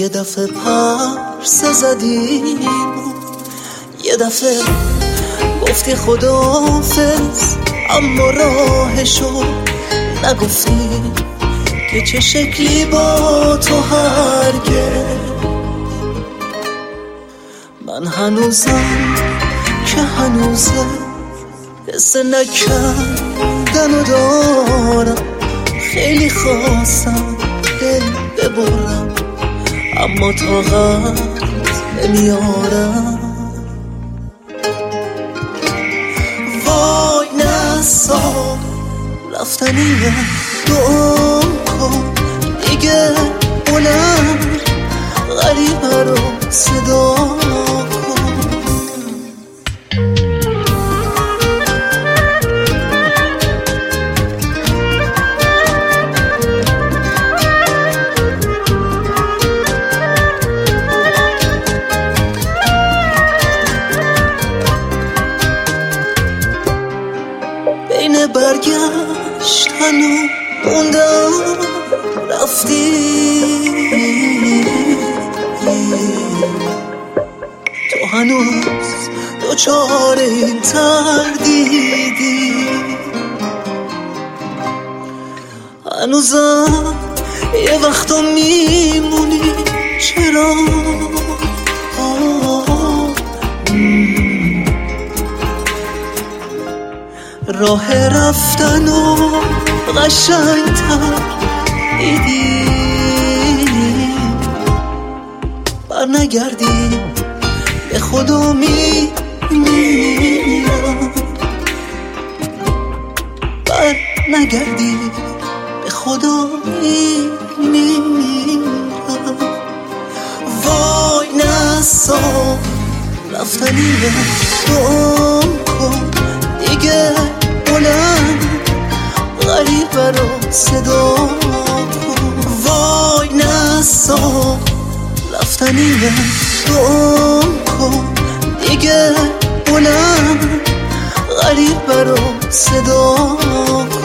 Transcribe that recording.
یه دفعه پرسه زدیم، یه دفعه گفتی خداحافظ، اما راهشو نگفتی که چه شکلی با تو هرگز. من هنوزم که هنوزه حس نکردن و دارم، خیلی خواستم دل ببرم اما طاقت نمیارم. وای نسا رفتنیه، دعا کن دیگه بلند غریبه رو صدا کن. بین برگشتن و موندن رفتی، تو هنوز دوچار این تردیدی. هنوزم یه وقتا میمونی، چرا راه رفتن و قشنگتر دیدی، بر نگردی به خدا میمیرم، بر نگردی به خدا میمیرم. وای نسا رفتنیه، دعا کن دیگه بلند غریبه رو صدا کن. وای نسا رفتنیه، دعا کن دیگه بلند غریبه رو صدا کن.